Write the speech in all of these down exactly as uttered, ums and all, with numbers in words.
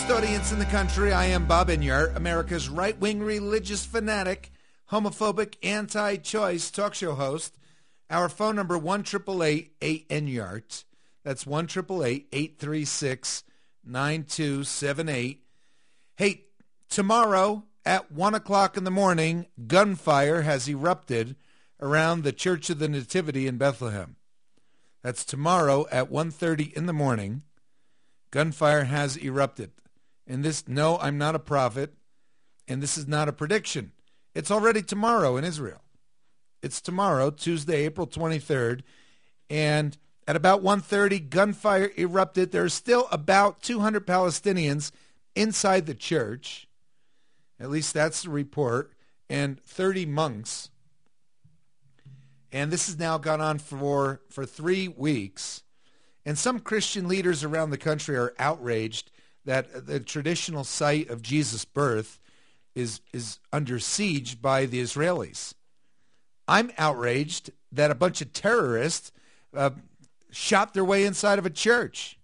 best audience in the country. I am Bob Enyart, America's right-wing religious fanatic, homophobic, anti-choice talk show host. Our phone number, one eight eight eight N Y A R T. That's one eight eight eight, eight three six, nine two seven eight. Hey, tomorrow at one o'clock in the morning, gunfire has erupted around the Church of the Nativity in Bethlehem. That's tomorrow at one thirty in the morning. Gunfire has erupted. And this, no, I'm not a prophet, and this is not a prediction. It's already tomorrow in Israel. It's tomorrow, Tuesday, April twenty-third, and at about one thirty, gunfire erupted. There are still about two hundred Palestinians inside the church. At least that's the report, and thirty monks. And this has now gone on for, for three weeks. And some Christian leaders around the country are outraged that the traditional site of Jesus' birth is, is under siege by the Israelis. I'm outraged that a bunch of terrorists uh, shot their way inside of a church.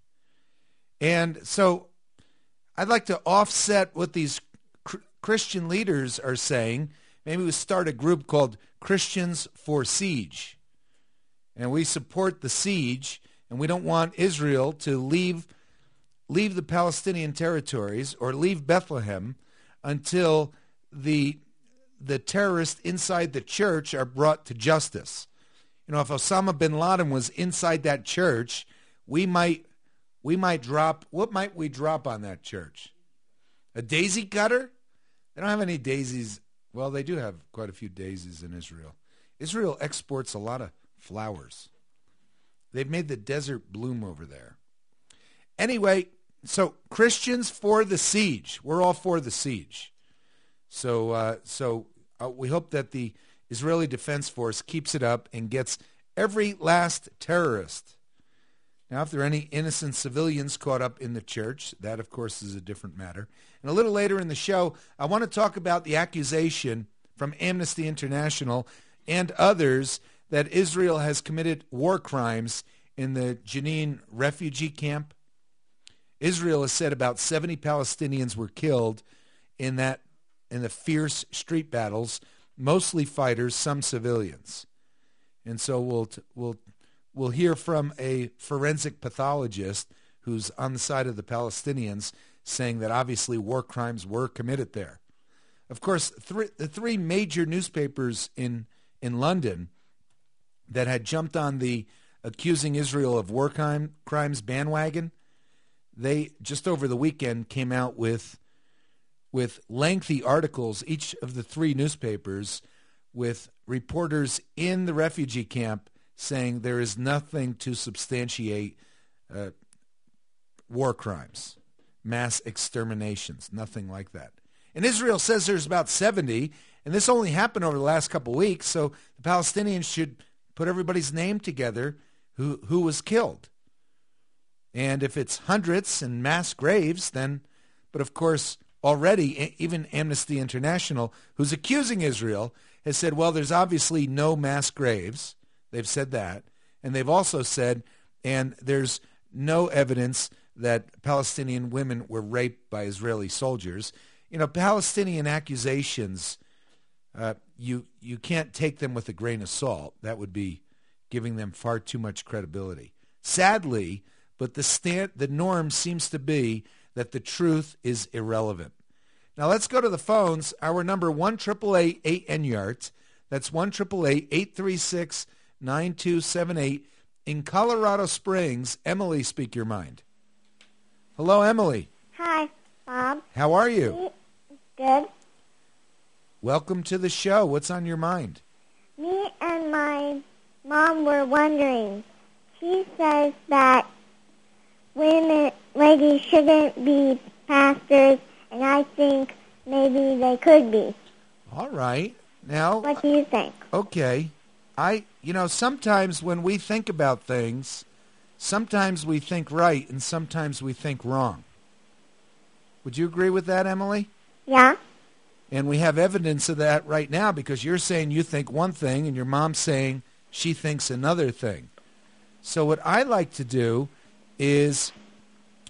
And so I'd like to offset what these cr- Christian leaders are saying. Maybe we start a group called Christians for Siege. And we support the siege, and we don't want Israel to leave leave the Palestinian territories or leave Bethlehem until the the terrorists inside the church are brought to justice. You know, if Osama bin Laden was inside that church, we might we might drop, what might we drop on that church? A daisy cutter? They don't have any daisies. Well, they do have quite a few daisies in Israel. Israel exports a lot of flowers. They've made the desert bloom over there. Anyway, so Christians for the siege. We're all for the siege. So uh, so uh, we hope that the Israeli Defense Force keeps it up and gets every last terrorist. Now, if there are any innocent civilians caught up in the church, that, of course, is a different matter. And a little later in the show, I want to talk about the accusation from Amnesty International and others that Israel has committed war crimes in the Jenin refugee camp. Israel has said about seventy Palestinians were killed in that in the fierce street battles, mostly fighters, some civilians. And so we'll we'll we'll hear from a forensic pathologist who's on the side of the Palestinians, saying that obviously war crimes were committed there. Of course, three, the three major newspapers in in London that had jumped on the accusing Israel of war crime, crimes bandwagon, they just over the weekend came out with with lengthy articles, each of the three newspapers, with reporters in the refugee camp saying there is nothing to substantiate uh, war crimes, mass exterminations, nothing like that. And Israel says there's about seventy, and this only happened over the last couple weeks, so the Palestinians should put everybody's name together who, who was killed. And if it's hundreds and mass graves, then, but of course, already, even Amnesty International, who's accusing Israel, has said, well, there's obviously no mass graves. They've said that. And they've also said, and there's no evidence that Palestinian women were raped by Israeli soldiers. You know, Palestinian accusations, uh, you you can't take them with a grain of salt. That would be giving them far too much credibility. Sadly, but the stand, the norm seems to be that the truth is irrelevant. Now let's go to the phones. Our number one eight eight eight eight N Y A R T. That's one eight eight eight, eight three six, nine two seven eight. In Colorado Springs, Emily, speak your mind. Hello, Emily. Hi, Bob. How are you? Good. Welcome to the show. What's on your mind? Me and my mom were wondering. She says that women, ladies shouldn't be pastors, and I think maybe they could be. All right. Now, what do you think? Okay. I, you know, sometimes when we think about things, sometimes we think right and sometimes we think wrong. Would you agree with that, Emily? Yeah. And we have evidence of that right now because you're saying you think one thing and your mom's saying she thinks another thing. So what I like to do is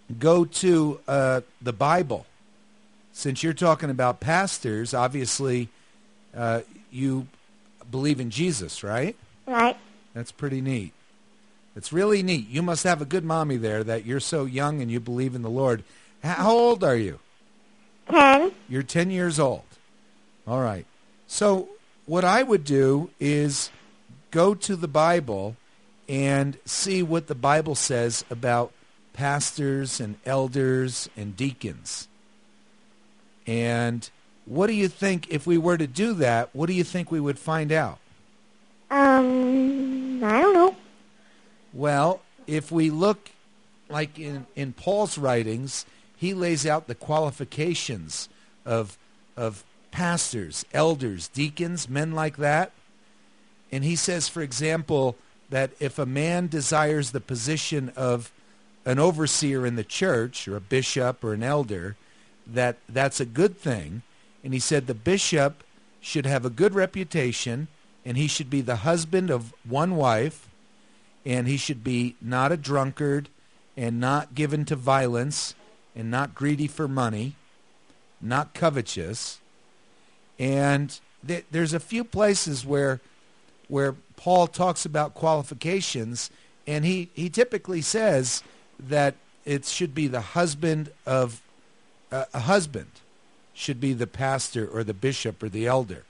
go to uh, the Bible. Since you're talking about pastors, obviously uh, you believe in Jesus, right? Right. That's pretty neat. It's really neat. You must have a good mommy there that you're so young and you believe in the Lord. How old are you? Ten. You're ten years old. All right. So what I would do is go to the Bible and see what the Bible says about pastors and elders and deacons. And what do you think, if we were to do that, what do you think we would find out? Um, I don't know. Well, if we look like in, in Paul's writings, he lays out the qualifications of of pastors, elders, deacons, men like that. And he says, for example, that if a man desires the position of an overseer in the church or a bishop or an elder, that that's a good thing. And he said the bishop should have a good reputation, and he should be the husband of one wife, and he should be not a drunkard and not given to violence and not greedy for money, not covetous. And th- there's a few places where where Paul talks about qualifications, and he, he typically says that it should be the husband of uh, a husband should be the pastor or the bishop or the elder.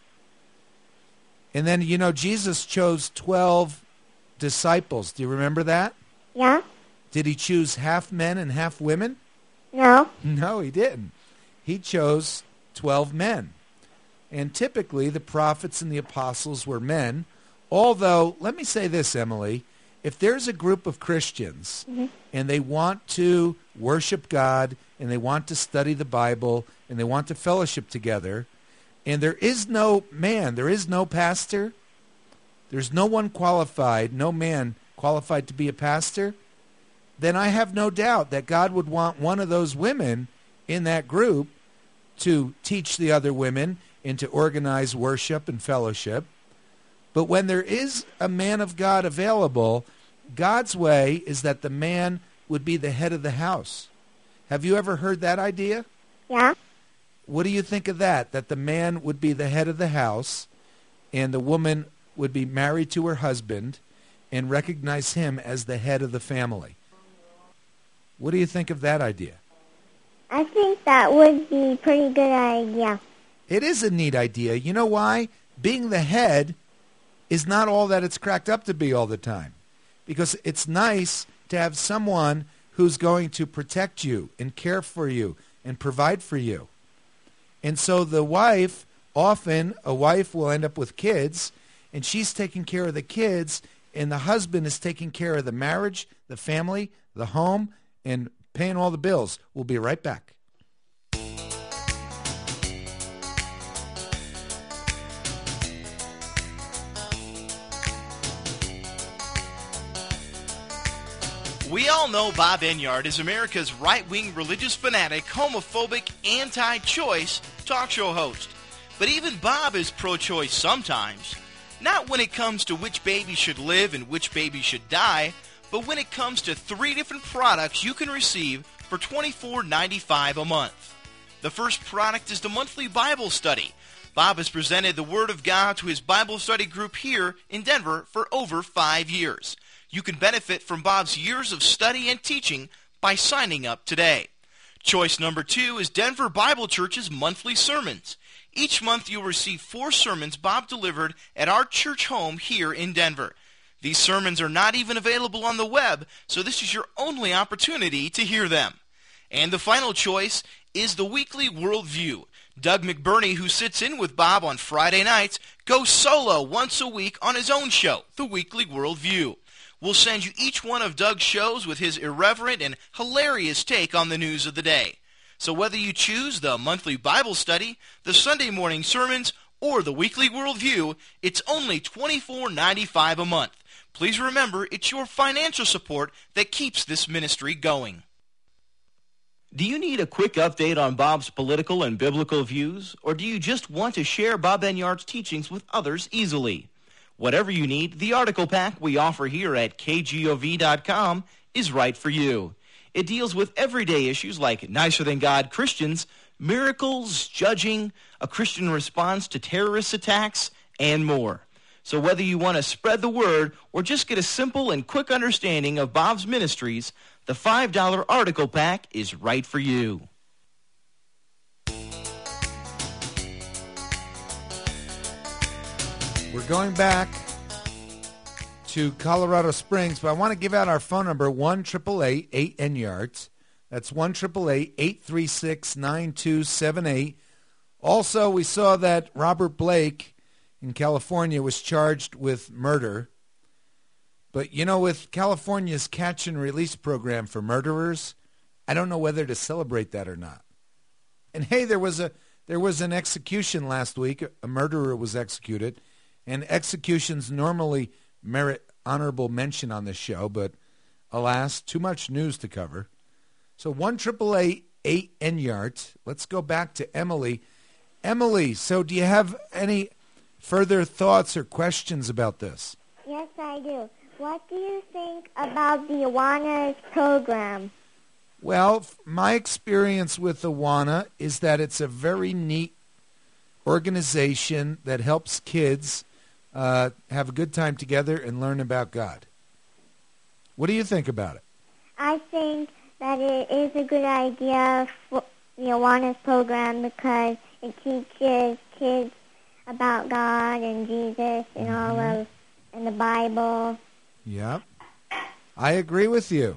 And then, you know, Jesus chose twelve disciples. Do you remember that? Yeah. Did he choose half men and half women? No. No, he didn't. He chose twelve men. And typically the prophets and the apostles were men. Although, let me say this, Emily, if there's a group of Christians mm-hmm. and they want to worship God and they want to study the Bible and they want to fellowship together, and there is no man, there is no pastor, there's no one qualified, no man qualified to be a pastor, then I have no doubt that God would want one of those women in that group to teach the other women and to organize worship and fellowship. But when there is a man of God available, God's way is that the man would be the head of the house. Have you ever heard that idea? Yeah. What do you think of that? That the man would be the head of the house and the woman would be married to her husband and recognize him as the head of the family. What do you think of that idea? I think that would be a pretty good idea. It is a neat idea. You know why? Being the head is not all that it's cracked up to be all the time. Because it's nice to have someone who's going to protect you and care for you and provide for you. And so the wife, often a wife will end up with kids, and she's taking care of the kids, and the husband is taking care of the marriage, the family, the home, and paying all the bills. We'll be right back. We all know Bob Enyart is America's right-wing religious fanatic, homophobic, anti-choice talk show host. But even Bob is pro-choice sometimes. Not when it comes to which baby should live and which baby should die, but when it comes to three different products you can receive for twenty-four ninety-five a month. The first product is the monthly Bible study. Bob has presented the Word of God to his Bible study group here in Denver for over five years. You can benefit from Bob's years of study and teaching by signing up today. Choice number two is Denver Bible Church's monthly sermons. Each month you'll receive four sermons Bob delivered at our church home here in Denver. These sermons are not even available on the web, so this is your only opportunity to hear them. And the final choice is the weekly Worldview. Doug McBurney, who sits in with Bob on Friday nights, goes solo once a week on his own show, the Weekly Worldview. We'll send you each one of Doug's shows with his irreverent and hilarious take on the news of the day. So whether you choose the monthly Bible study, the Sunday morning sermons, or the weekly Worldview, it's only twenty-four ninety-five a month. Please remember, it's your financial support that keeps this ministry going. Do you need a quick update on Bob's political and biblical views, or do you just want to share Bob Enyart's teachings with others easily? Whatever you need, the article pack we offer here at K G O V dot com is right for you. It deals with everyday issues like nicer than God Christians, miracles, judging, a Christian response to terrorist attacks, and more. So whether you want to spread the word or just get a simple and quick understanding of Bob's ministries, the five dollar article pack is right for you. We're going back to Colorado Springs, but I want to give out our phone number, one eight eight eight eight N Y A R T. That's one eight eight eight eight three six nine two seven eight. Also, we saw that Robert Blake in California was charged with murder. But, you know, with California's catch and release program for murderers, I don't know whether to celebrate that or not. And, hey, there was a there was an execution last week. A murderer was executed. And executions normally merit honorable mention on this show, but alas, too much news to cover. So one eight eight eight eight N Y A R T. Let's go back to Emily. Emily, so do you have any further thoughts or questions about this? Yes, I do. What do you think about the Awanas program? Well, f- my experience with Awana is that it's a very neat organization that helps kids uh, have a good time together and learn about God. What do you think about it? I think that it is a good idea for the Awanas program because it teaches kids about God and Jesus and Mm-hmm. all of and the Bible. Yep. I agree with you.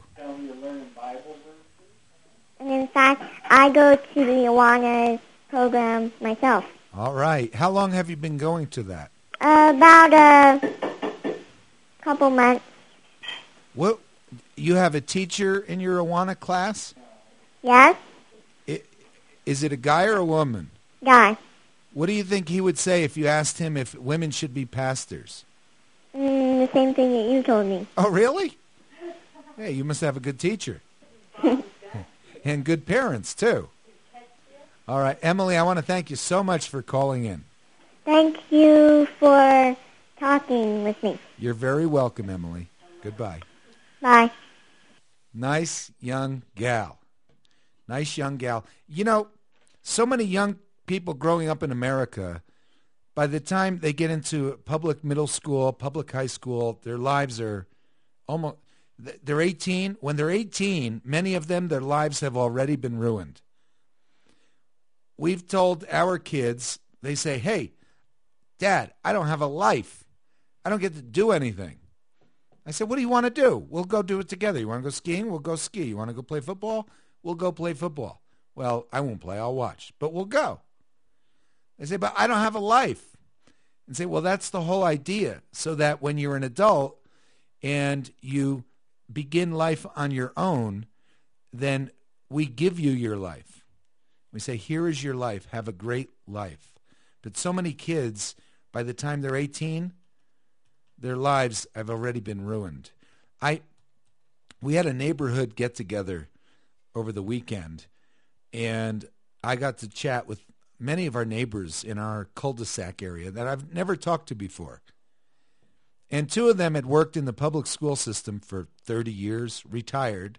And in fact, I go to the Awanas program myself. All right. How long have you been going to that? Uh, about a couple months. What? You have a teacher in your Awana class? Yes? I- Is it a guy or a woman? Guy. What do you think he would say if you asked him if women should be pastors? Mm, the same thing that you told me. Oh, really? Hey, you must have a good teacher. And good parents, too. All right. Emily, I want to thank you so much for calling in. Thank you for talking with me. You're very welcome, Emily. Goodbye. Bye. Nice young gal. Nice young gal. You know, so many young people growing up in America, by the time they get into public middle school, public high school, their lives are almost, they're eighteen. When they're eighteen, many of them, their lives have already been ruined. We've told our kids, they say, hey, Dad, I don't have a life. I don't get to do anything. I said, what do you want to do? We'll go do it together. You want to go skiing? We'll go ski. You want to go play football? We'll go play football. Well, I won't play. I'll watch. But we'll go. They say, but I don't have a life. And say, well, that's the whole idea. So that when you're an adult and you begin life on your own, then we give you your life. We say, here is your life. Have a great life. But so many kids, by the time they're eighteen, their lives have already been ruined. I, we had a neighborhood get-together over the weekend, and I got to chat with many of our neighbors in our cul-de-sac area that I've never talked to before. And two of them had worked in the public school system for thirty years, retired.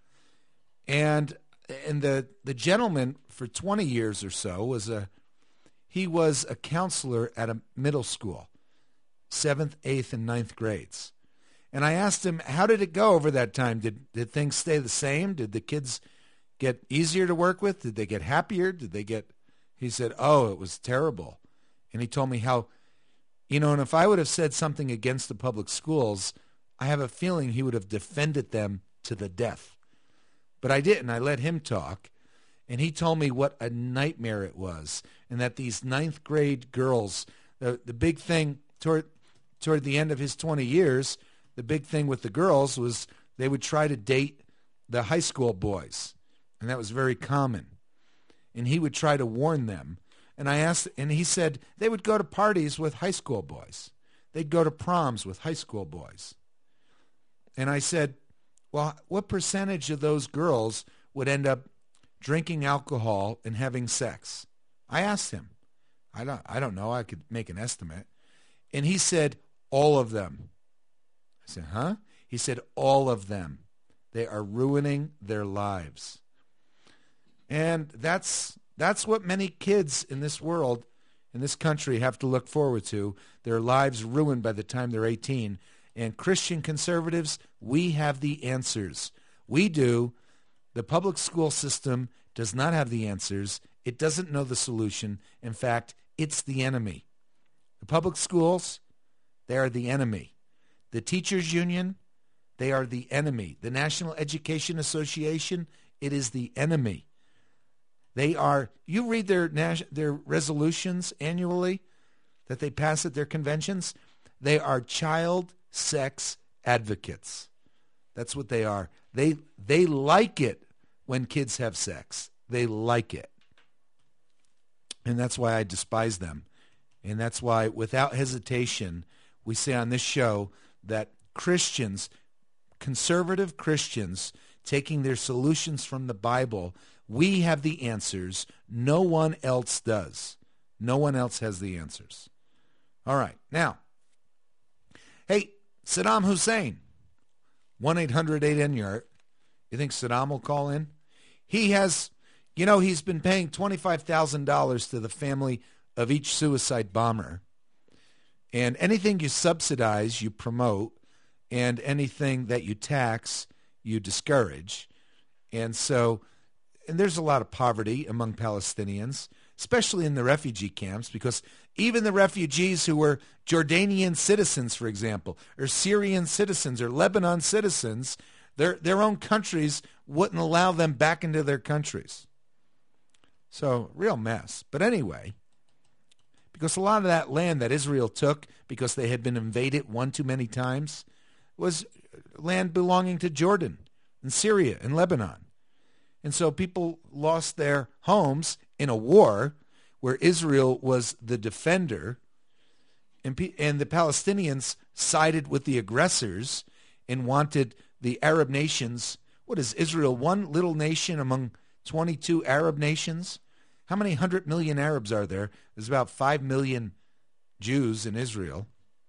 And and the, the gentleman for twenty years or so was a he was a counselor at a middle school, seventh, eighth, and ninth grades. And I asked him, how did it go over that time? Did did things stay the same? Did the kids get easier to work with? Did they get happier? Did they get... He said, oh, it was terrible. And he told me how, you know, and if I would have said something against the public schools, I have a feeling he would have defended them to the death. But I didn't. I let him talk. And he told me what a nightmare it was, and that these ninth grade girls, the, the big thing toward, toward the end of his twenty years, the big thing with the girls was they would try to date the high school boys, and that was very common. And he would try to warn them. And I asked, and he said they would go to parties with high school boys. They'd go to proms with high school boys. And I said, well, what percentage of those girls would end up drinking alcohol and having sex? I asked him. I don't, I don't know. I could make an estimate. And he said, all of them. I said, huh? He said, all of them. They are ruining their lives. And that's that's what many kids in this world, in this country, have to look forward to. Their lives ruined by the time they're eighteen. And Christian conservatives, we have the answers. We do. The public school system does not have the answers. It doesn't know the solution. In fact, it's the enemy. The public schools, they are the enemy. The teachers union, they are the enemy. The National Education Association, it is the enemy. They are, you read their their resolutions annually that they pass at their conventions, they are child sex advocates. That's what they are. They they like it when kids have sex. They like it. And that's why I despise them. And that's why, without hesitation, we say on this show that Christians, conservative Christians, taking their solutions from the Bible, we have the answers. No one else does. No one else has the answers. All right. Now, hey, Saddam Hussein, one eight hundred eight N Y A R T. You think Saddam will call in? He has, you know, he's been paying twenty-five thousand dollars to the family of each suicide bomber. And anything you subsidize, you promote, and anything that you tax, you discourage. And so, and there's a lot of poverty among Palestinians, especially in the refugee camps, because even the refugees who were Jordanian citizens, for example, or Syrian citizens, or Lebanon citizens, their their own countries wouldn't allow them back into their countries. So, real mess. But anyway, because a lot of that land that Israel took, because they had been invaded one too many times, was land belonging to Jordan and Syria and Lebanon. And so people lost their homes in a war where Israel was the defender, and, P- and the Palestinians sided with the aggressors and wanted the Arab nations. What is Israel, one little nation among twenty-two Arab nations? How many hundred million Arabs are there? There's about five million Jews in Israel.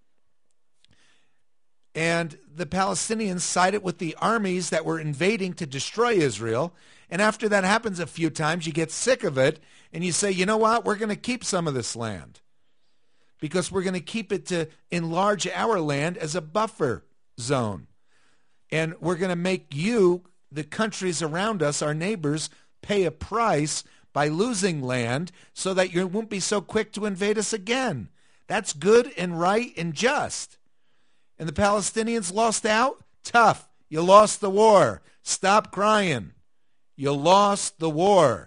And the Palestinians sided with the armies that were invading to destroy Israel. And after that happens a few times, you get sick of it, and you say, you know what, we're going to keep some of this land because we're going to keep it to enlarge our land as a buffer zone. And we're going to make you, the countries around us, our neighbors, pay a price by losing land so that you won't be so quick to invade us again. That's good and right and just. And the Palestinians lost out? Tough. You lost the war. Stop crying. You lost the war.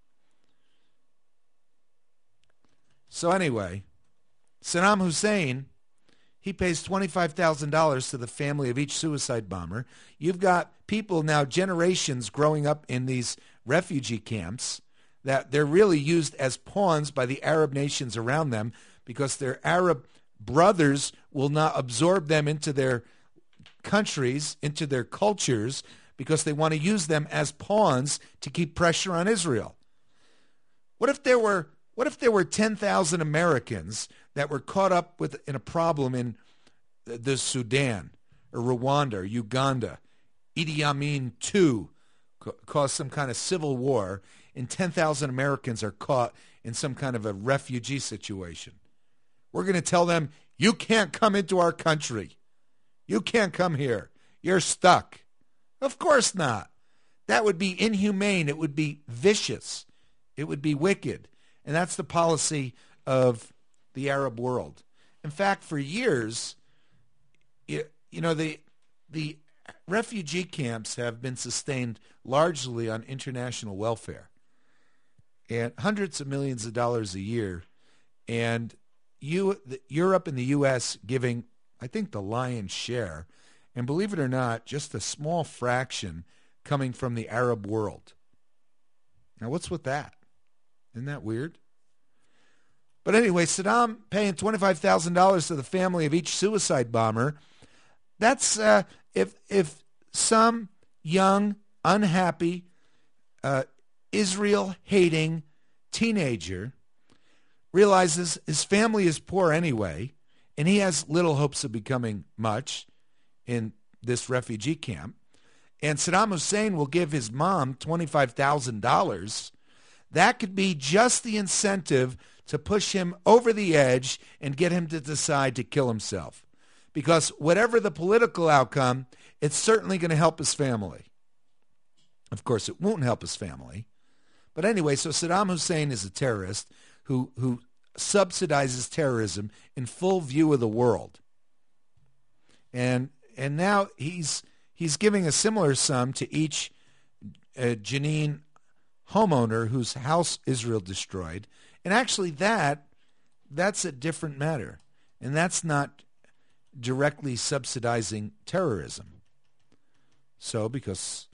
So anyway, Saddam Hussein, he pays twenty-five thousand dollars to the family of each suicide bomber. You've got people now, generations growing up in these refugee camps, that they're really used as pawns by the Arab nations around them because their Arab brothers will not absorb them into their countries, into their cultures, because they want to use them as pawns to keep pressure on Israel. What if there were what if there were ten thousand Americans that were caught up with in a problem in the Sudan or Rwanda or Uganda? Idi Amin the Second caused some kind of civil war, and ten thousand Americans are caught in some kind of a refugee situation. We're going to tell them, you can't come into our country. You can't come here. You're stuck. Of course not. That would be inhumane. It would be vicious. It would be wicked. And that's the policy of the Arab world. In fact, for years, you, you know, the the refugee camps have been sustained largely on international welfare and hundreds of millions of dollars a year. And you, the, Europe and the U S giving, I think, the lion's share. And believe it or not, just a small fraction coming from the Arab world. Now, what's with that? Isn't that weird? But anyway, Saddam paying twenty-five thousand dollars to the family of each suicide bomber. That's uh, if if some young, unhappy, uh, Israel-hating teenager realizes his family is poor anyway, and he has little hopes of becoming much in this refugee camp, and Saddam Hussein will give his mom twenty-five thousand dollars, that could be just the incentive to push him over the edge and get him to decide to kill himself. Because whatever the political outcome, it's certainly going to help his family. Of course, it won't help his family. But anyway, so Saddam Hussein is a terrorist who, who subsidizes terrorism in full view of the world. And and now he's he's giving a similar sum to each uh, Jenin homeowner whose house Israel destroyed. And actually that that's a different matter. And that's not directly subsidizing terrorism. So because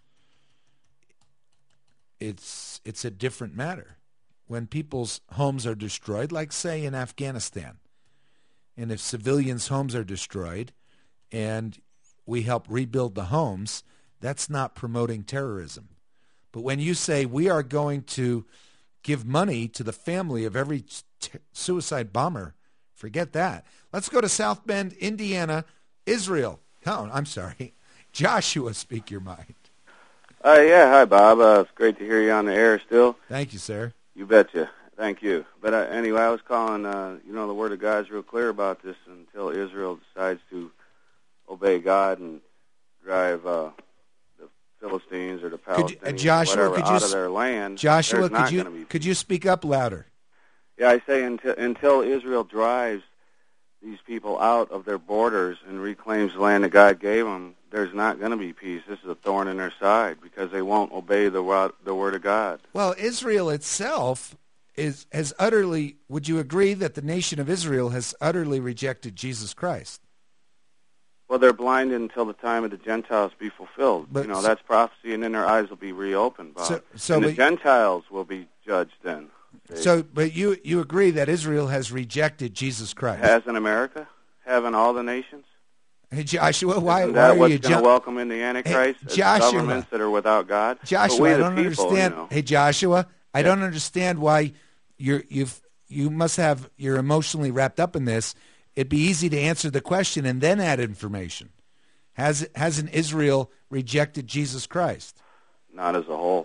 it's it's a different matter. When people's homes are destroyed, like say in Afghanistan, and if civilians' homes are destroyed and we help rebuild the homes, that's not promoting terrorism. But when you say we are going to give money to the family of every t- suicide bomber, forget that. Let's go to South Bend, Indiana, Israel. Oh, I'm sorry. Joshua, speak your mind. Uh, yeah, hi, Bob. Uh, it's great to hear you on the air still. Thank you, sir. You betcha. Thank you. But uh, anyway, I was calling, uh, you know, the Word of God's real clear about this until Israel decides to obey God and drive uh, the Philistines or the Palestinians could, uh, Joshua, whatever, could you, out of their land. Joshua, could you be... could you speak up louder? Yeah, I say until, until Israel drives these people out of their borders and reclaims the land that God gave them, there's not going to be peace. This is a thorn in their side because they won't obey the the word of God. Well, Israel itself is has utterly, would you agree that the nation of Israel has utterly rejected Jesus Christ? Well, they're blinded until the time of the Gentiles be fulfilled. But, you know, that's prophecy, and then their eyes will be reopened, Bob. So, so and the but, Gentiles will be judged then. See? So, but you, you agree that Israel has rejected Jesus Christ? Hasn't America? Haven't all the nations? Hey, Joshua, why, Isn't why that are what's you going to ju- welcome in the Antichrist? Hey, Joshua, governments that are without God? Joshua, but we I the don't people, understand. You know. Hey, Joshua, I yeah. don't understand why you're you've you must have you're emotionally wrapped up in this. It'd be easy to answer the question and then add information. Has hasn't Israel rejected Jesus Christ? Not as a whole.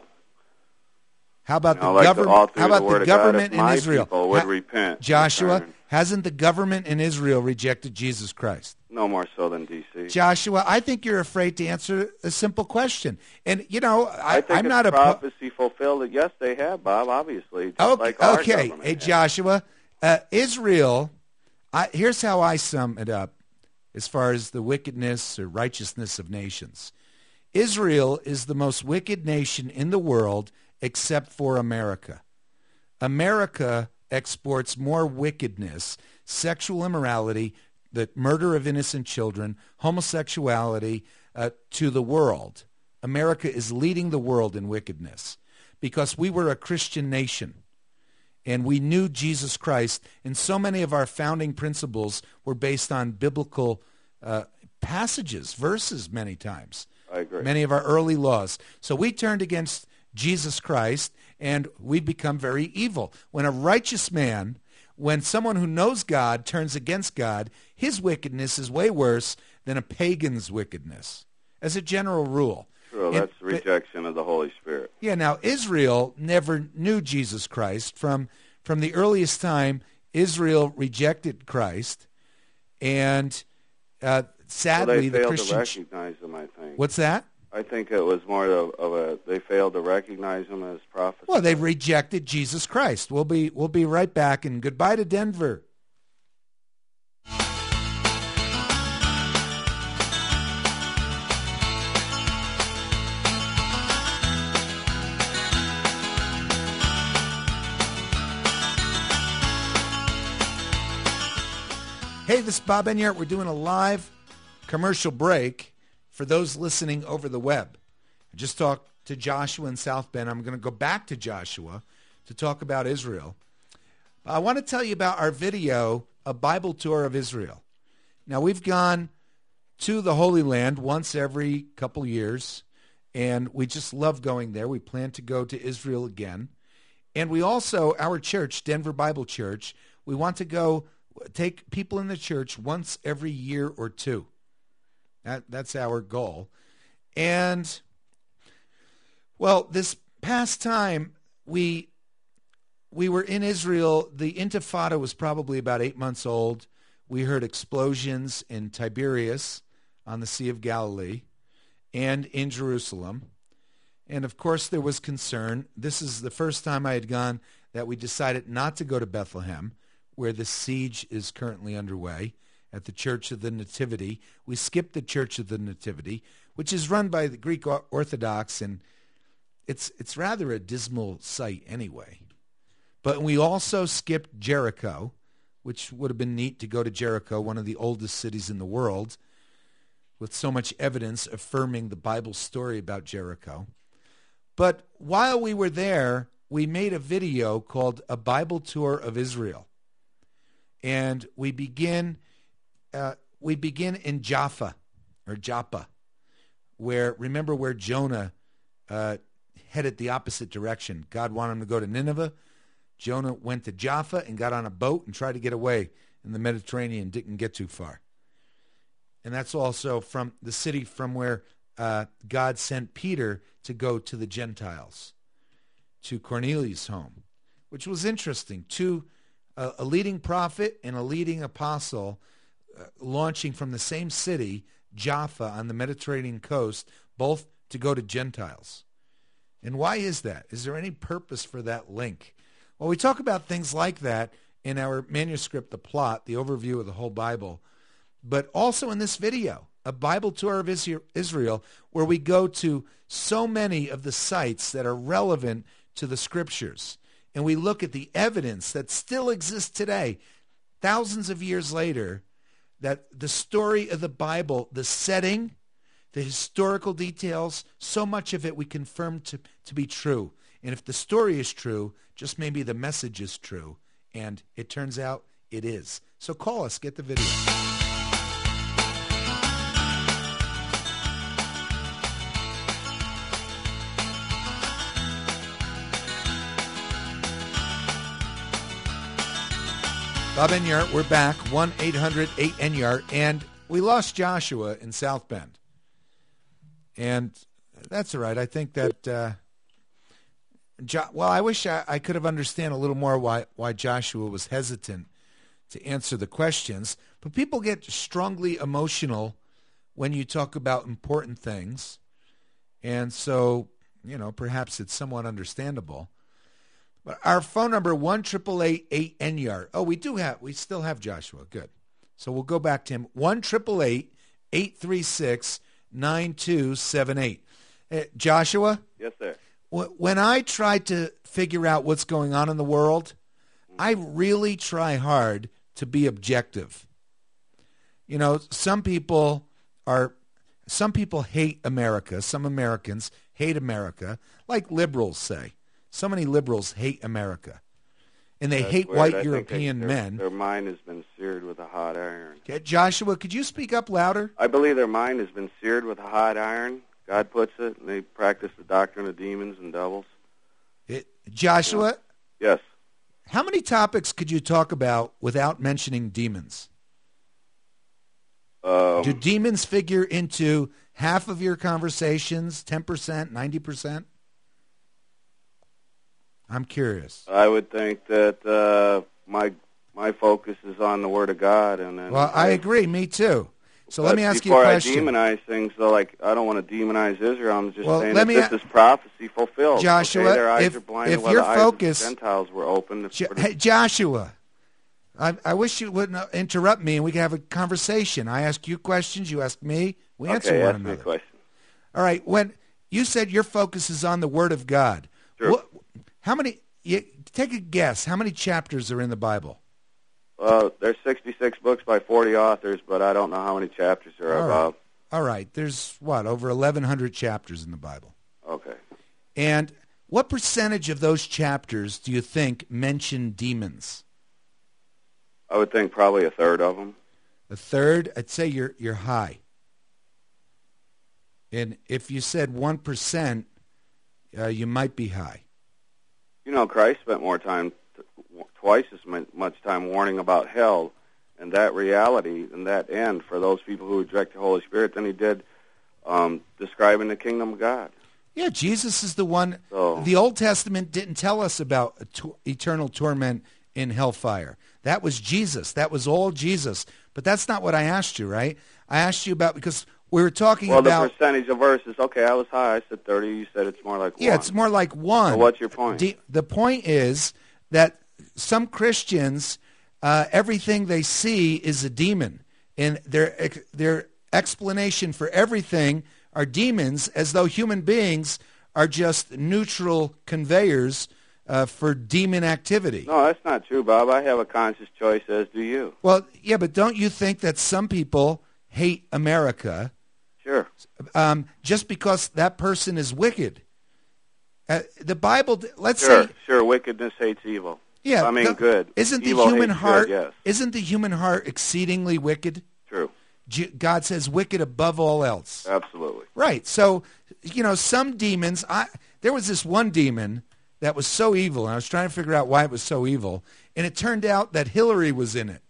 How about you know, the like government? the, How about the, the government God, in Israel? People would ha- repent. Joshua, return. hasn't the government in Israel rejected Jesus Christ? No more so than D C. Joshua, I think you're afraid to answer a simple question. And you know, I, I think I'm it's not a prophecy fulfilled. Yes, they have, Bob. Obviously, just okay. like our okay. government Hey, has. Joshua, uh, Israel. I, here's how I sum it up, as far as the wickedness or righteousness of nations. Israel is the most wicked nation in the world, except for America. America exports more wickedness, sexual immorality, the murder of innocent children, homosexuality uh, to the world. America is leading the world in wickedness because we were a Christian nation and we knew Jesus Christ, and so many of our founding principles were based on biblical uh, passages, verses many times. I agree. Many of our early laws. So we turned against Jesus Christ, and we become very evil. When a righteous man, when someone who knows God turns against God, his wickedness is way worse than a pagan's wickedness, as a general rule. True, And- that's but- rejection of the Holy Spirit. Yeah, now Israel never knew Jesus Christ. From, from the earliest time, Israel rejected Christ, and uh, sadly, well, they the failed Christian... to recognize him, I think. What's that? I think it was more of, of a, they failed to recognize him as prophet. Well, they rejected Jesus Christ. We'll be we'll be right back, and goodbye to Denver. Hey, this is Bob Enyart. We're doing a live commercial break for those listening over the web. I just talked to Joshua in South Bend. I'm going to go back to Joshua to talk about Israel. I want to tell you about our video, A Bible Tour of Israel. Now, we've gone to the Holy Land once every couple years, and we just love going there. We plan to go to Israel again. And we also, our church, Denver Bible Church, we want to go take people in the church once every year or two. That, that's our goal. And Well, this past time, we we were in Israel. The Intifada was probably about eight months old. We heard explosions in Tiberias on the Sea of Galilee and in Jerusalem. And, of course, there was concern. This is the first time I had gone that we decided not to go to Bethlehem, where the siege is currently underway at the Church of the Nativity. We skipped the Church of the Nativity, which is run by the Greek Orthodox, and it's it's rather a dismal sight anyway. But we also skipped Jericho, which would have been neat to go to Jericho, one of the oldest cities in the world, with so much evidence affirming the Bible story about Jericho. But while we were there, we made a video called A Bible Tour of Israel. And we begin uh, we begin in Jaffa, or Joppa, where, remember where Jonah uh, headed the opposite direction. God wanted him to go to Nineveh. Jonah went to Jaffa and got on a boat and tried to get away in the Mediterranean, didn't get too far. And that's also from the city from where uh, God sent Peter to go to the Gentiles, to Cornelius' home, which was interesting. Two, uh, a leading prophet and a leading apostle uh, launching from the same city, Jaffa, on the Mediterranean coast, both to go to Gentiles. And why is that? Is there any purpose for that link? Well, we talk about things like that in our manuscript, The Plot, the overview of the whole Bible, but also in this video, A Bible Tour of Israel, where we go to so many of the sites that are relevant to the Scriptures. And we look at the evidence that still exists today, thousands of years later, that the story of the Bible, the setting, the historical details, so much of it we confirm to, to be true. And if the story is true, just maybe the message is true. And it turns out it is. So call us, get the video. Bob Enyart, we're back, one eight hundred eight N Y A R, and we lost Joshua in South Bend. And that's all right. I think that, uh, jo- well, I wish I, I could have understand a little more why, why Joshua was hesitant to answer the questions. But people get strongly emotional when you talk about important things. And so, you know, perhaps it's somewhat understandable. But our phone number, one eight eight eight eight N Y A R. Oh, we do have, we still have Joshua. Good. So we'll go back to him. one eight eight eight eight three six nine two seven eight. Uh, Joshua? Yes, sir. W- when I try to figure out what's going on in the world, I really try hard to be objective. You know, some people are, some people hate America. Some Americans hate America, like liberals say. So many liberals hate America, and they That's hate weird. white I European think their, men. Their mind has been seared with a hot iron. Okay, Joshua, could you speak up louder? I believe their mind has been seared with a hot iron. God puts it, and they practice the doctrine of demons and devils. It, Joshua? Yes. How many topics could you talk about without mentioning demons? Um, Do demons figure into half of your conversations, ten percent, ninety percent? I'm curious. I would think that uh, my my focus is on the Word of God, and then Well, I agree. Me too. So but let me ask you a question. Before I demonize things, though, like I don't want to demonize Israel. I'm just Well, saying let that me this a- is prophecy fulfilled. Joshua, okay? Their eyes if- are blinded if while your the eyes focus- of the Gentiles were open. Jo- hey, Joshua, I, I wish you wouldn't interrupt me and we could have a conversation. I ask you questions, you ask me, we answer okay, one ask me a another. question. All right, when you said your focus is on the Word of God, Sure. what, how many? You, take a guess. How many chapters are in the Bible? Uh, there's sixty-six books by forty authors, but I don't know how many chapters there are All right. about. All right, there's what, over eleven hundred chapters in the Bible. Okay. And what percentage of those chapters do you think mention demons? I would think probably a third of them. A third? I'd say you're you're high. And if you said one percent, uh, you might be high. You know, Christ spent more time, twice as much time warning about hell and that reality and that end for those people who reject the Holy Spirit than he did um, describing the kingdom of God. Yeah, Jesus is the one. So- The Old Testament didn't tell us about a to- eternal torment in hellfire. That was Jesus. That was all Jesus. But that's not what I asked you, right? I asked you about, because we were talking Well, about... the percentage of verses, okay, I was high. I said thirty. You said it's more like Yeah, one. it's more like one. So what's your point? The, the point is that some Christians, uh, everything they see is a demon. And their ex- their explanation for everything are demons, as though human beings are just neutral conveyors uh, for demon activity. No, that's not true, Bob. I have a conscious choice, as do you. Well, yeah, but don't you think that some people hate America Sure. um, just because that person is wicked? Uh, the Bible, let's Sure, say... sure. Wickedness hates evil. Yeah, I mean the- good. Isn't the Evil human hates heart? Good, yes, Isn't the human heart exceedingly wicked? true. G- God says wicked above all else. Absolutely. Right. So, you know, some demons. I there was this one demon that was so evil, and I was trying to figure out why it was so evil, and it turned out that Hillary was in it.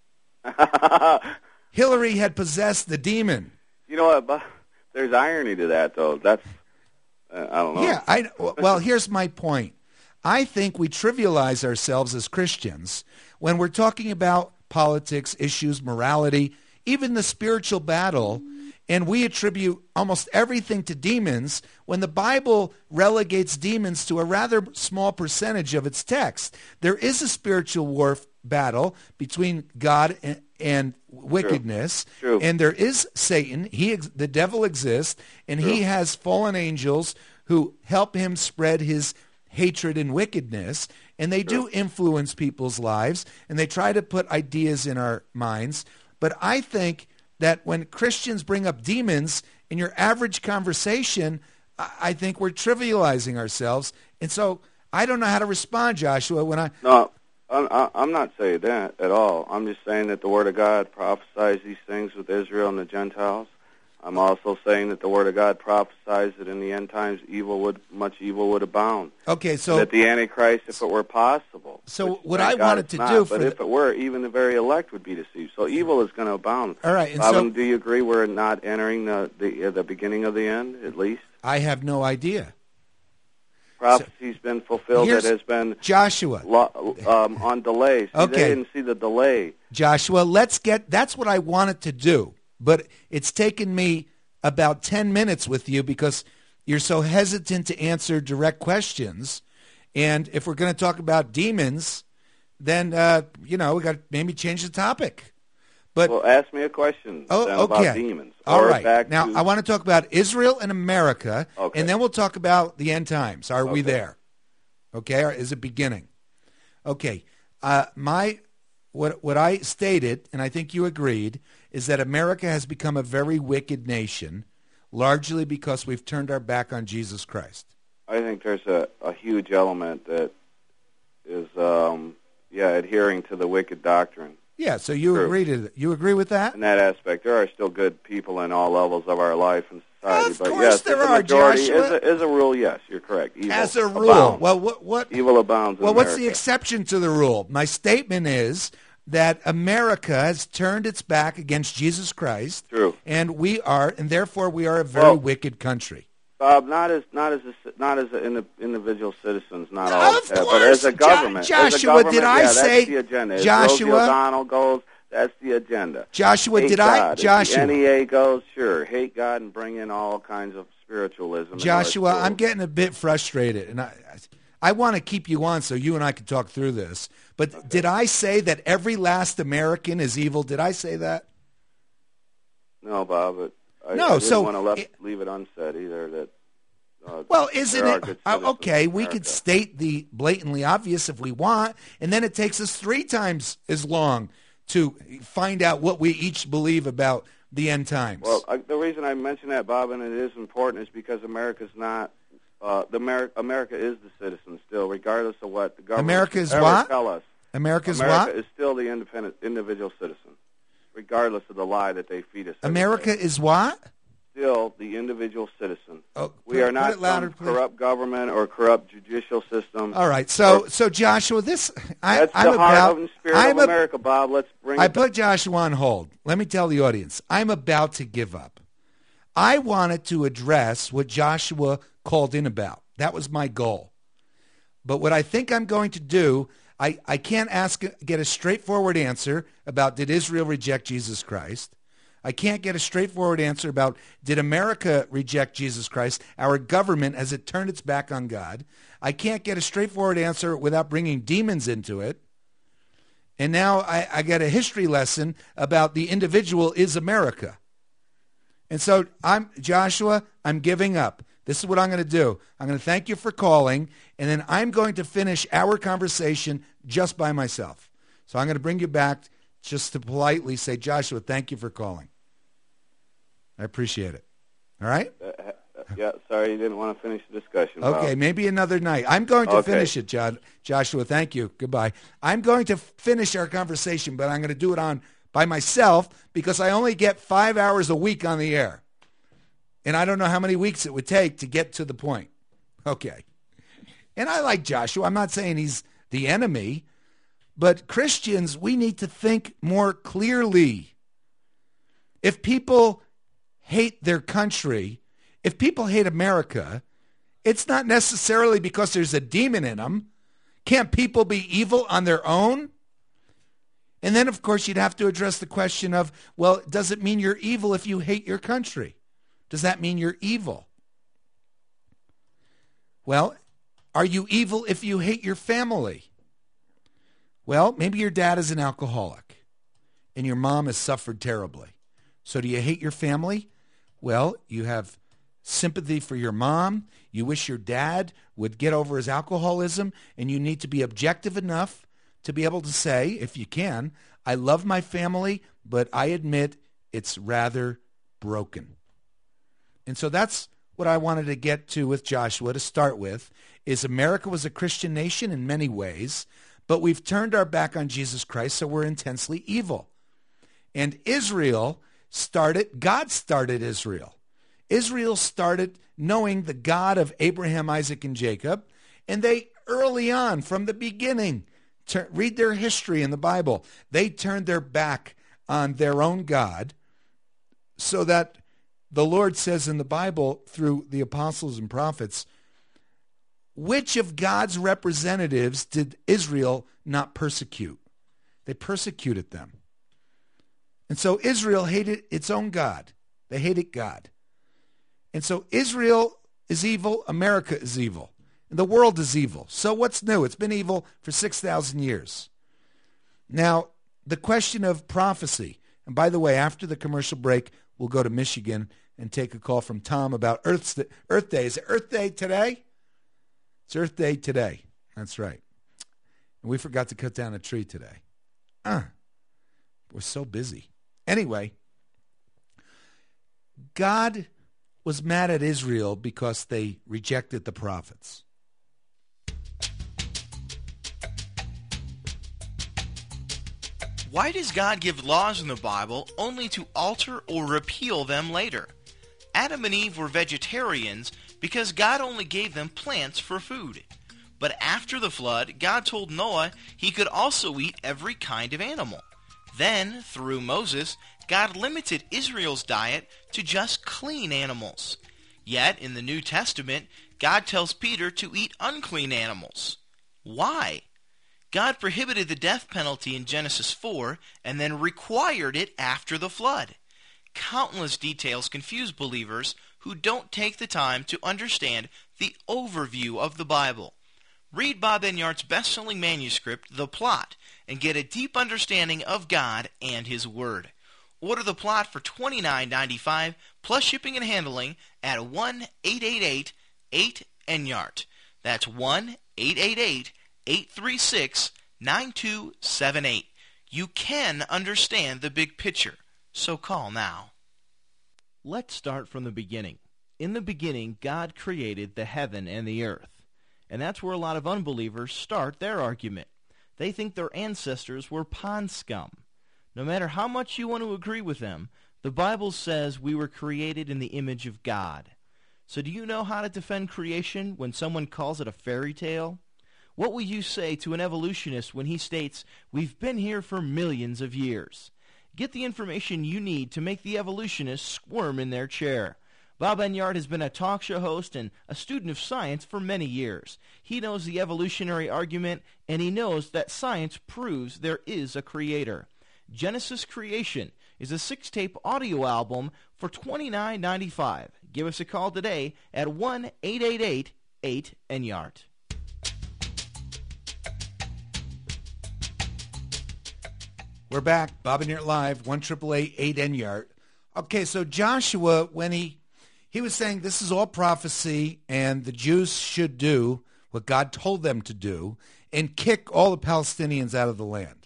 Hillary had possessed the demon. You know what? Bob? There's irony to that, though. That's uh, I don't know. Yeah. I well, here's my point. I think we trivialize ourselves as Christians when we're talking about politics, issues, morality, even the spiritual battle, and we attribute almost everything to demons when the Bible relegates demons to a rather small percentage of its text. There is a spiritual war battle between God and, and wickedness, True. and there is Satan. He, ex- the devil exists, and he True. has fallen angels who help him spread his hatred and wickedness, and they do influence people's lives, and they try to put ideas in our minds. But I think that when Christians bring up demons in your average conversation, I I think we're trivializing ourselves. And so I don't know how to respond, Joshua, when I... No, I'm, I'm not saying that at all. I'm just saying that the Word of God prophesies these things with Israel and the Gentiles. I'm also saying that the Word of God prophesies that in the end times evil would much evil would abound. Okay, so... that the Antichrist, if it were possible. So which, what thank I God wanted it's to not, do but for if the- it were, even the very elect would be deceived. So evil is going to abound. All right, and Bob, so- do you agree we're not entering the the, uh, the beginning of the end, at least? I have no idea. Prophecy's been fulfilled. Here's- That has been Joshua, lo- um, on delay. See, Okay. They didn't see the delay. Joshua, let's get... That's what I wanted to do, but it's taken me about ten minutes with you because you're so hesitant to answer direct questions. And if we're going to talk about demons, then, uh, you know, we got to maybe change the topic. But Well, ask me a question Oh, then okay. about demons. All or right. Back Now, to, I want to talk about Israel and America, Okay. and then we'll talk about the end times. Are we Okay. there? Okay, or is it beginning? Okay. Uh, my what what I stated, and I think you agreed, is that America has become a very wicked nation, largely because we've turned our back on Jesus Christ. I think there's a, a huge element that is, um, yeah, adhering to the wicked doctrine. Yeah, so you True. agree to you agree with that? In that aspect, there are still good people in all levels of our life and society. Of but course yes, there the are, majority Joshua. Is a, is a rule, yes, you're correct. Evil As a rule. abounds. Well, what what Evil abounds in Well, what's the America. exception to the rule? My statement is that America has turned its back against Jesus Christ. True. And we are, and therefore we are a very Well, wicked country. Bob, not as not as a, not as a, in individual citizens, not Of all, have, but course, as a Jo- government. as a Joshua, government, did I yeah, say- that's the agenda? As Joshua- Rosie O'Donnell goes, that's the agenda. Joshua, Hate did I- God. As Joshua- the N E A goes, sure, hate God and bring in all kinds of spiritualism. in Joshua, our I'm schools. getting a bit frustrated, and I, I want to keep you on so you and I can talk through this. But Okay. did I say that every last American is evil? Did I say that? No, Bob, but I, No, I didn't so want to left, it- leave it unsaid either. That uh, Well, isn't there are it good uh, citizens okay? in We could America. state the blatantly obvious if we want, and then it takes us three times as long to find out what we each believe about the end times. Well, I, the reason I mention that, Bob, and it is important, is because America's not. Uh, the Amer- America is the citizen still, regardless of what the government America is ever what? tell us. America's America what? is still the independent individual citizen, regardless of the lie that they feed us. every America day. is what? Still the individual citizen. Oh, We put- are put not it louder, some please. corrupt government or corrupt judicial system. All right, so Or- so Joshua, this I, That's I'm the heart about. and spirit I'm of a- America, Bob. Let's bring I it put Joshua on hold. Let me tell the audience, I'm about to give up. I wanted to address what Joshua called in about. That was my goal. But what I think I'm going to do, I, I can't ask get a straightforward answer about did Israel reject Jesus Christ. I can't get a straightforward answer about did America reject Jesus Christ, our government, has it turned its back on God. I can't get a straightforward answer without bringing demons into it. And now I, I get a history lesson about the individual is America. And so I'm Joshua, I'm giving up. This is what I'm going to do. I'm going to thank you for calling, and then I'm going to finish our conversation just by myself. So I'm going to bring you back just to politely say, Joshua, thank you for calling. I appreciate it. All right? Uh, uh, yeah, sorry you didn't want to finish the discussion. Okay, Bob. maybe another night. I'm going to Okay. finish it, John, Joshua. Thank you. Goodbye. I'm going to finish our conversation, but I'm going to do it on by myself because I only get five hours a week on the air. And I don't know how many weeks it would take to get to the point. Okay. And I like Joshua. I'm not saying he's the enemy, but Christians, we need to think more clearly. If people hate their country, if people hate America, it's not necessarily because there's a demon in them. Can't people be evil on their own? And then, of course, you'd have to address the question of, well, does it mean you're evil if you hate your country? Does that mean you're evil? Well, are you evil if you hate your family? Well, maybe your dad is an alcoholic and your mom has suffered terribly. So do you hate your family? Well, you have sympathy for your mom. You wish your dad would get over his alcoholism, and you need to be objective enough to be able to say, if you can, I love my family, but I admit it's rather broken. And so that's what I wanted to get to with Joshua to start with, is America was a Christian nation in many ways, but we've turned our back on Jesus Christ, so we're intensely evil. And Israel started, God started Israel. Israel started knowing the God of Abraham, Isaac, and Jacob, and they early on, from the beginning, tur- read their history in the Bible, they turned their back on their own God, so that the Lord says in the Bible through the apostles and prophets, which of God's representatives did Israel not persecute? They persecuted them. And so Israel hated its own God. They hated God. And so Israel is evil, America is evil, and the world is evil. So what's new? It's been evil for six thousand years. Now, the question of prophecy, and by the way, after the commercial break, we'll go to Michigan and take a call from Tom about Earth, Earth Day. Is it Earth Day today? It's Earth Day today. That's right. And we forgot to cut down a tree today. Uh, we're so busy. Anyway, God was mad at Israel because they rejected the prophets. Why does God give laws in the Bible only to alter or repeal them later? Adam and Eve were vegetarians because God only gave them plants for food. But after the flood, God told Noah he could also eat every kind of animal. Then, through Moses, God limited Israel's diet to just clean animals. Yet, in the New Testament, God tells Peter to eat unclean animals. Why? God prohibited the death penalty in Genesis four and then required it after the flood. Countless details confuse believers who don't take the time to understand the overview of the Bible. Read Bob Enyart's best-selling manuscript, The Plot, and get a deep understanding of God and His Word. Order The Plot for twenty-nine ninety-five plus shipping and handling at one eight eight eight eight Enyart. That's one eight eight eight eight three six nine two seven eight. You can understand the big picture, so call now. Let's start from the beginning. In the beginning, God created the heaven and the earth. And that's where a lot of unbelievers start their argument. They think their ancestors were pond scum. No matter how much you want to agree with them, the Bible says we were created in the image of God. So do you know how to defend creation when someone calls it a fairy tale? What will you say to an evolutionist when he states, we've been here for millions of years? Get the information you need to make the evolutionist squirm in their chair. Bob Enyart has been a talk show host and a student of science for many years. He knows the evolutionary argument, and he knows that science proves there is a creator. Genesis Creation is a six-tape audio album for twenty-nine ninety-five. Give us a call today at one eight eight eight eight Enyart. We're back. Bob Enyart Live, one eight eight eight Enyart. Okay, so Joshua, when he, he was saying this is all prophecy and the Jews should do what God told them to do and kick all the Palestinians out of the land.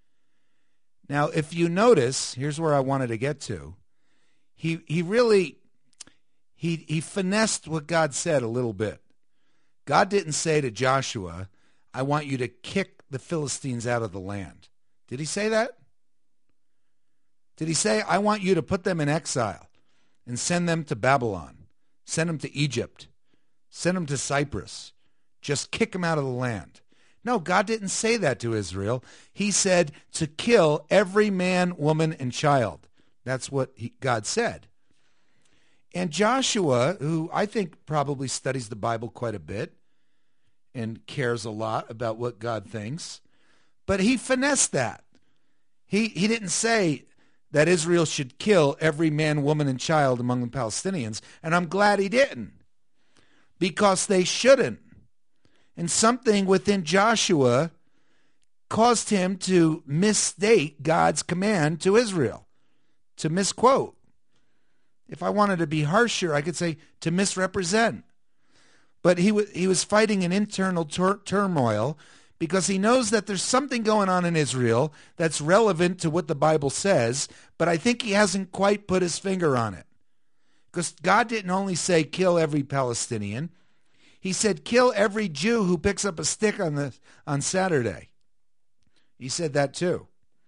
Now, if you notice, here's where I wanted to get to. He he really, he he finessed what God said a little bit. God didn't say to Joshua, I want you to kick the Philistines out of the land. Did he say that? Did he say, I want you to put them in exile and send them to Babylon, send them to Egypt, send them to Cyprus, just kick them out of the land? No, God didn't say that to Israel. He said to kill every man, woman, and child. That's what he, God said. And Joshua, who I think probably studies the Bible quite a bit and cares a lot about what God thinks, but he finessed that. He he didn't say that Israel should kill every man, woman, and child among the Palestinians, and I'm glad he didn't, because they shouldn't. And something within Joshua caused him to misstate God's command to Israel, to misquote. If I wanted to be harsher, I could say to misrepresent. But he, w- he was fighting an internal tur- turmoil because he knows that there's something going on in Israel that's relevant to what the Bible says, but I think he hasn't quite put his finger on it. Because God didn't only say kill every Palestinian. He said kill every Jew who picks up a stick on the on Saturday. He said that too.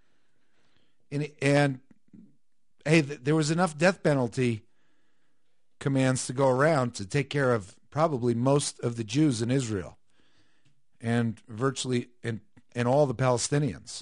And, and hey, there was enough death penalty commands to go around to take care of probably most of the Jews in Israel and virtually and, and all the Palestinians.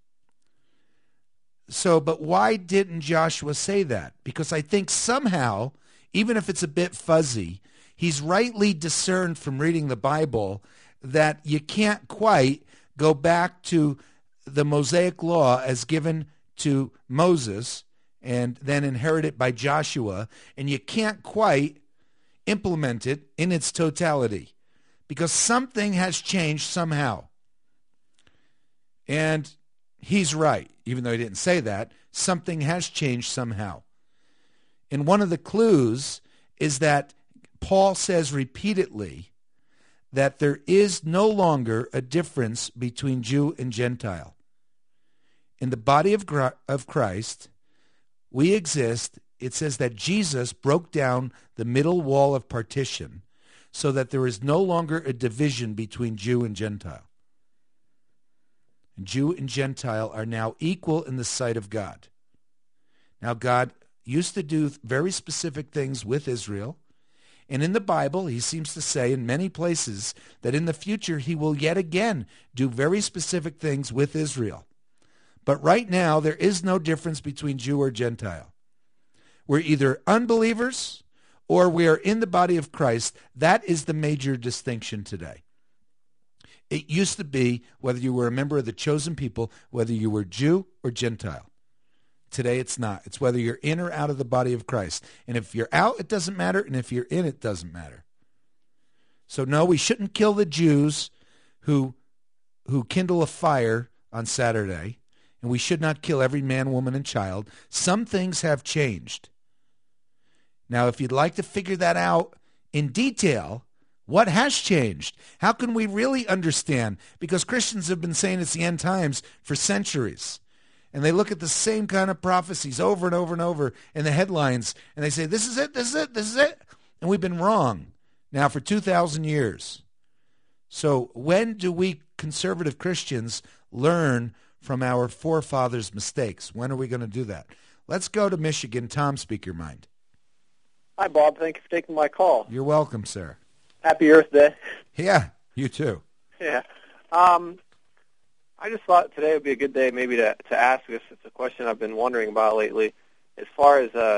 So, but why didn't Joshua say that? Because I think somehow, even if it's a bit fuzzy, he's rightly discerned from reading the Bible that you can't quite go back to the Mosaic law as given to Moses and then inherited by Joshua, and you can't quite implement it in its totality because something has changed somehow. And he's right, even though he didn't say that, something has changed somehow. And one of the clues is that Paul says repeatedly that there is no longer a difference between Jew and Gentile. In the body of of Christ, we exist. It says that Jesus broke down the middle wall of partition so that there is no longer a division between Jew and Gentile. And Jew and Gentile are now equal in the sight of God. Now, God used to do very specific things with Israel. And in the Bible, he seems to say in many places that in the future he will yet again do very specific things with Israel. But right now, there is no difference between Jew or Gentile. We're either unbelievers or we are in the body of Christ. That is the major distinction today. It used to be whether you were a member of the chosen people, whether you were Jew or Gentile. Today it's not. It's whether you're in or out of the body of Christ. And if you're out, it doesn't matter. And if you're in, it doesn't matter. So no, we shouldn't kill the Jews who who kindle a fire on Saturday. And we should not kill every man, woman, and child. Some things have changed. Now, if you'd like to figure that out in detail, what has changed? How can we really understand? Because Christians have been saying it's the end times for centuries. And they look at the same kind of prophecies over and over and over in the headlines, and they say, this is it, this is it, this is it. And we've been wrong now for two thousand years. So when do we conservative Christians learn from our forefathers' mistakes? When are we going to do that? Let's go to Michigan. Tom, speak your mind. Hi, Bob. Thank you for taking my call. You're welcome, sir. Happy Earth Day. Yeah, you too. Yeah. Um, I just thought today would be a good day maybe to, to ask this. It's a question I've been wondering about lately. As far as uh,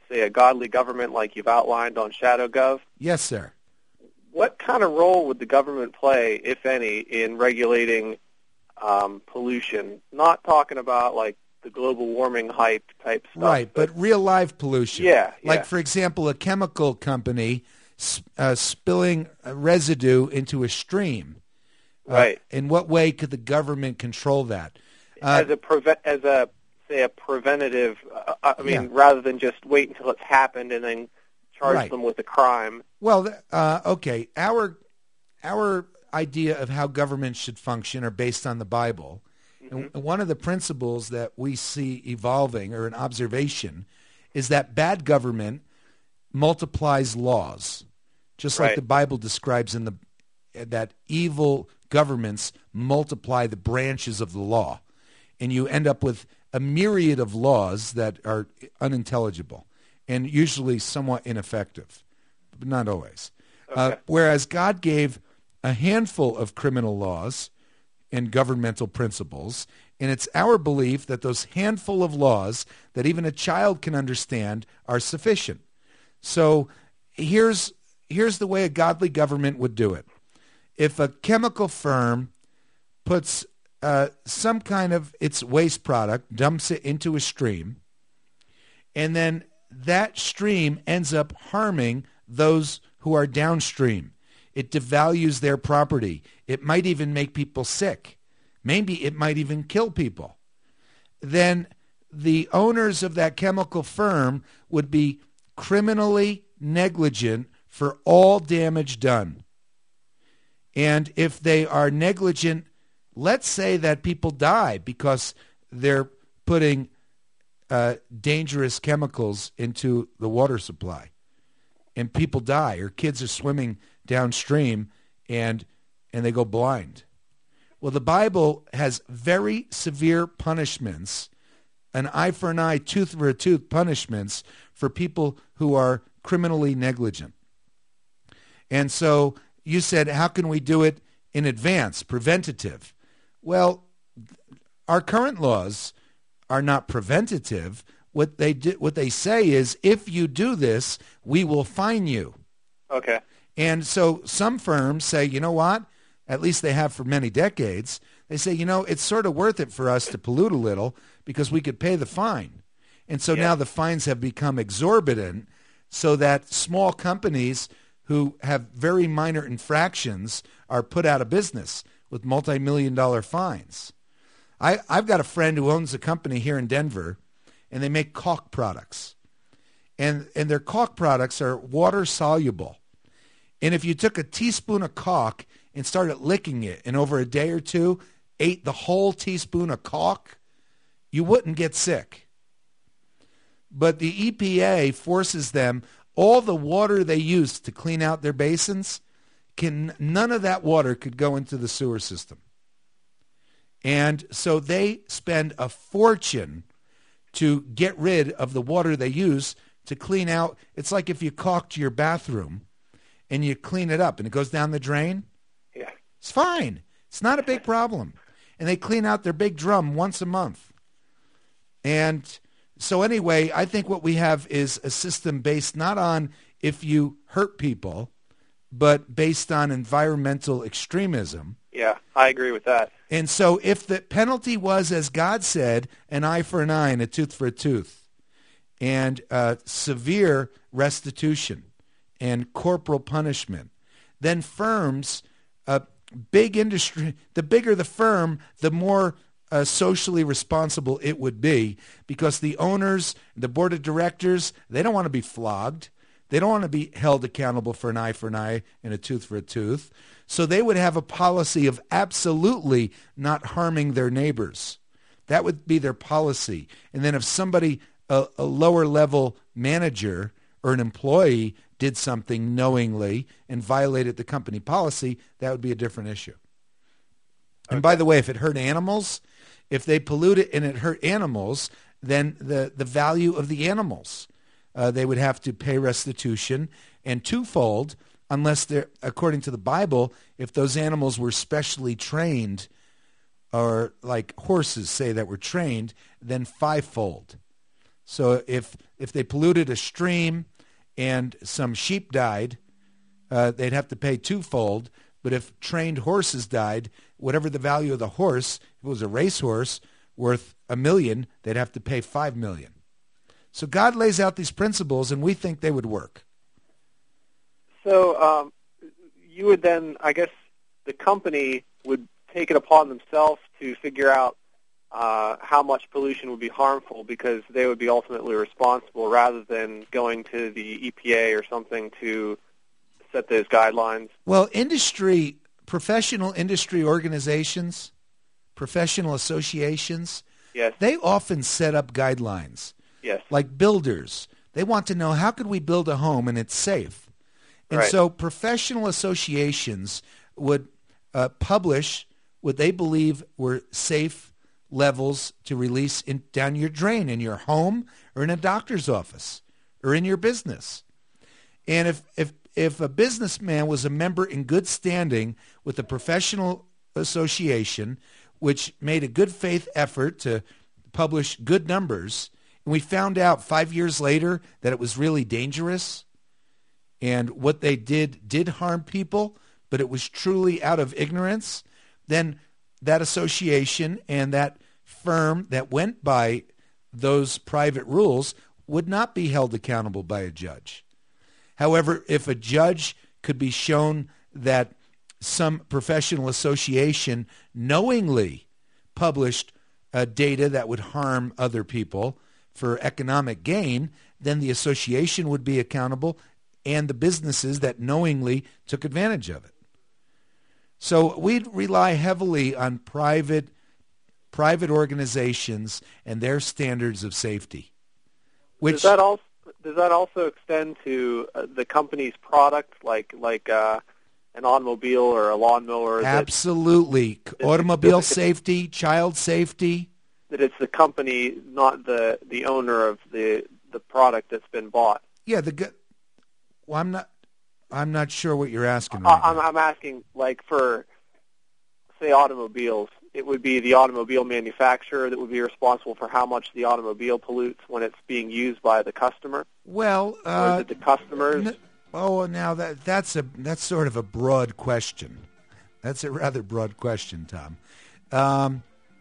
say, a godly government like you've outlined on ShadowGov, Yes, sir. what kind of role would the government play, if any, in regulating um, pollution? Not talking about like the global warming hype type stuff. Right, but real life pollution. Yeah, yeah. Like, for example, a chemical company uh, spilling a residue into a stream. Uh, Right. In what way could the government control that? Uh, as a preve- as a say a preventative. Uh, I mean, Yeah. rather than just wait until it's happened and then charge Right. them with a crime. Well, th- uh, okay. Our our idea of how governments should function are based on the Bible. And one of the principles that we see evolving, or an observation, is that bad government multiplies laws, just like Right. the Bible describes in the that evil governments multiply the branches of the law, and you end up with a myriad of laws that are unintelligible and usually somewhat ineffective, but not always. Uh, Okay. whereas God gave a handful of criminal laws and governmental principles, and it's our belief that those handful of laws that even a child can understand are sufficient. So here's here's the way a godly government would do it. If a chemical firm puts uh, some kind of its waste product, dumps it into a stream, and then that stream ends up harming those who are downstream. It devalues their property. It might even make people sick. Maybe it might even kill people. Then the owners of that chemical firm would be criminally negligent for all damage done. And if they are negligent, let's say that people die because they're putting uh, dangerous chemicals into the water supply, and people die, or kids are swimming downstream and and they go blind. Well, the Bible has very severe punishments, an eye for an eye, tooth for a tooth punishments for people who are criminally negligent. And so you said, how can we do it in advance, preventative? Well, our current laws are not preventative. What they do, what they say is, if you do this, we will fine you. Okay. And so some firms say, you know what? At least they have for many decades. They say, you know, it's sort of worth it for us to pollute a little because we could pay the fine. And so Yeah. now the fines have become exorbitant, so that small companies who have very minor infractions are put out of business with multi-million dollar fines. I, I've got a friend who owns a company here in Denver, and they make caulk products. And, and their caulk products are water soluble. And if you took a teaspoon of caulk and started licking it, and over a day or two ate the whole teaspoon of caulk, you wouldn't get sick. But the E P A forces them, all the water they use to clean out their basins, can none of that water could go into the sewer system. And so they spend a fortune to get rid of the water they use to clean out. It's like if you caulked your bathroom and you clean it up and it goes down the drain. Yeah. It's fine. It's not a big problem. And they clean out their big drum once a month. And so anyway, I think what we have is a system based not on if you hurt people, but based on environmental extremism. Yeah, I agree with that. And so if the penalty was, as God said, an eye for an eye and a tooth for a tooth, and uh, severe restitution and corporal punishment, then firms, uh, big industry, the bigger the firm, the more uh, socially responsible it would be, because the owners, the board of directors, they don't want to be flogged. They don't want to be held accountable for an eye for an eye and a tooth for a tooth. So they would have a policy of absolutely not harming their neighbors. That would be their policy. And then if somebody, a, a lower level manager or an employee did something knowingly and violated the company policy, that would be a different issue. And by the way, if it hurt animals, if they pollute it and it hurt animals, then the, the value of the animals, uh, they would have to pay restitution, and twofold, unless they're, according to the Bible, if those animals were specially trained, or like horses say that were trained, then fivefold. So if if they polluted a stream and some sheep died, uh, they'd have to pay twofold. But if trained horses died, whatever the value of the horse, if it was a racehorse worth a million, they'd have to pay five million. So God lays out these principles, and we think they would work. So um, you would then, I guess, the company would take it upon themselves to figure out uh, how much pollution would be harmful, because they would be ultimately responsible, rather than going to the E P A or something to set those guidelines. Well, industry, professional industry organizations, professional associations, yes, they often set up guidelines. Yes. Like builders. They want to know, how could we build a home and it's safe? And right. so professional associations would uh, publish what they believe were safe levels to release in, down your drain in your home or in a doctor's office or in your business. And if, if, if a businessman was a member in good standing with a professional association, which made a good faith effort to publish good numbers, and we found out five years later that it was really dangerous and what they did did harm people, but it was truly out of ignorance, then that association and that firm that went by those private rules would not be held accountable by a judge. However, if a judge could be shown that some professional association knowingly published uh, data that would harm other people for economic gain, then the association would be accountable and the businesses that knowingly took advantage of it. So we'd rely heavily on private private organizations and their standards of safety. Which does that also does that also extend to uh, the company's product, like like uh, an automobile or a lawnmower? Absolutely, that, automobile that, safety, child safety. That it's the company, not the the owner of the the product that's been bought. Yeah, the well, I'm not. I'm not sure what you're asking. Right I'm, now. I'm asking, like, for, say, automobiles, it would be the automobile manufacturer that would be responsible for how much the automobile pollutes when it's being used by the customer? Well, uh, or is it the customers? N- oh, now that that's a that's sort of a broad question. That's a rather broad question, Tom. Um,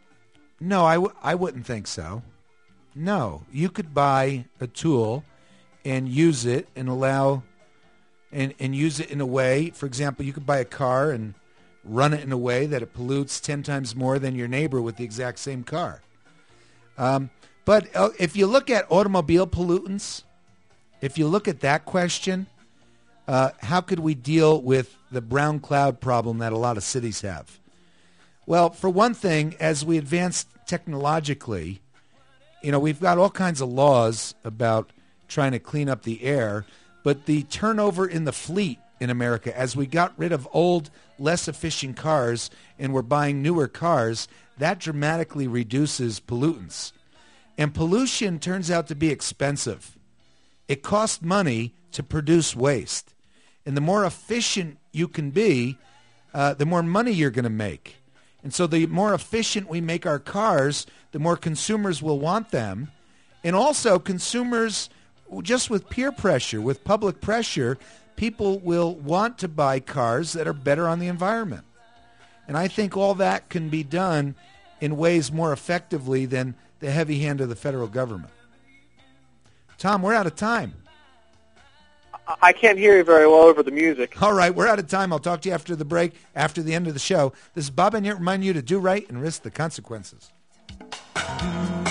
no, I, w- I wouldn't think so. No, you could buy a tool and use it and allow... And, and use it in a way, for example, you could buy a car and run it in a way that it pollutes ten times more than your neighbor with the exact same car. Um, but uh, if you look at automobile pollutants, if you look at that question, uh, how could we deal with the brown cloud problem that a lot of cities have? Well, for one thing, as we advance technologically, you know, we've got all kinds of laws about trying to clean up the air. But the turnover in the fleet in America, as we got rid of old, less efficient cars and we're buying newer cars, that dramatically reduces pollutants. And pollution turns out to be expensive. It costs money to produce waste. And the more efficient you can be, uh, the more money you're going to make. And so the more efficient we make our cars, the more consumers will want them. And also consumers... Just with peer pressure, with public pressure, people will want to buy cars that are better on the environment. And I think all that can be done in ways more effectively than the heavy hand of the federal government. Tom, we're out of time. I can't hear you very well over the music. All right, we're out of time. I'll talk to you after the break, after the end of the show. This is Bob and Yet reminding you to do right and risk the consequences.